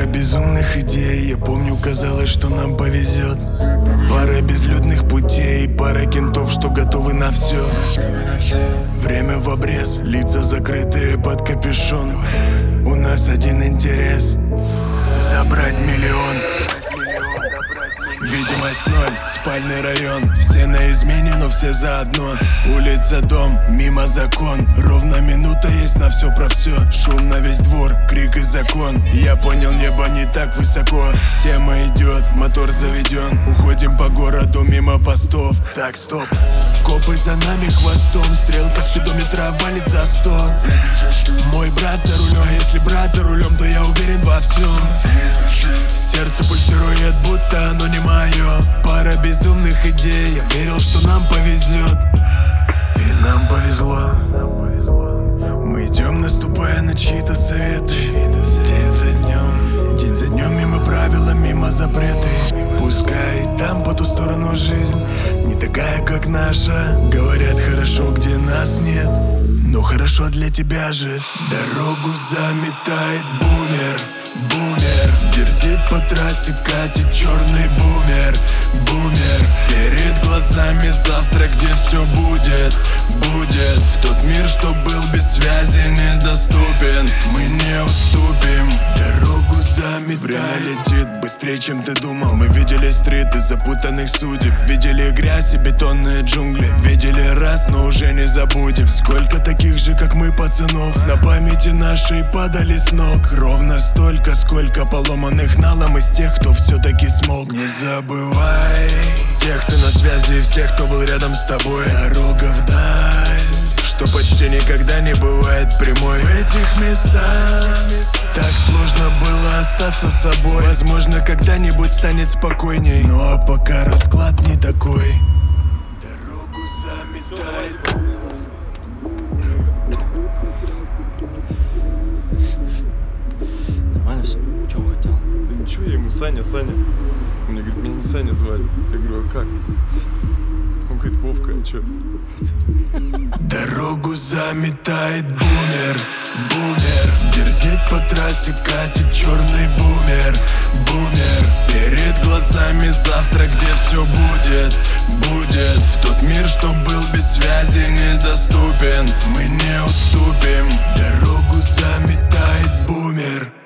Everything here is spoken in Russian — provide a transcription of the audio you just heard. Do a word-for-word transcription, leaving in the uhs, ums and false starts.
безумных идей. Я помню, казалось, что нам повезет. Пара безлюдных путей, пара кентов, что готовы на все. Время в обрез, лица закрытые под капюшон. У нас один интерес — забрать миллион. Видимость ноль, спальный район. Все на измене, но все заодно. Улица, дом, мимо закон. Ровно минута есть на все про все. Шум на весь двор, крик и закон. Я понял, небо не так высоко. Тема идет, мотор заведен. Уходим по городу мимо постов. Так, стоп. Копы за нами хвостом. Стрелка спидометра валит за сто. Мой брат за рулем, а если брат за рулем, то я уверен во всем. Сердце пульсирует, будто оно не мое. Пара безумных идей. Я верил, что нам повезет, и нам повезло. Мы идем, наступая на чьи-то советы. День за днем, день за днем, мимо правила, мимо запреты. Пускай там по ту сторону жизнь не такая, как наша. Говорят, хорошо, где нас нет, но хорошо для тебя же. Дорогу заметает бумер, бумер. Дерзит по трассе, катит черный бумер, бумер. Перед глазами завтра, где все будет, будет. В тот мир, что был без связи, недоступен. Мы не уступим. Дорогу заметает. Время летит быстрее, чем ты думал. Мы видели стриты запутанных судеб. Видели грязь и бетонные джунгли. Видели раз, но уже не забудем. Сколько таких же, как мы, пацанов на памяти нашей падали с ног. Ровно столько, сколько поломанных налом из тех, кто все-таки смог. Не забывай тех, кто на связи, и всех, кто был рядом с тобой. Дорога вдаль, что почти никогда не бывает прямой. В этих местах так сложно было остаться собой. Возможно, когда-нибудь станет спокойней, ну а пока расклад не такой. Дорогу заметает. Нормально все? Че он хотел? Да ничего, я ему Саня, Саня. Он мне говорит, меня не Саня звали. Я говорю, а как? Он говорит, Вовка, а чё? Дорогу заметает бумер, бумер. Дерзит по трассе, катит черный бумер, бумер. Перед глазами завтра, где все будет, будет. В тот мир, что был без связи, недоступен. Мы не уступим. Дорогу заметает бумер.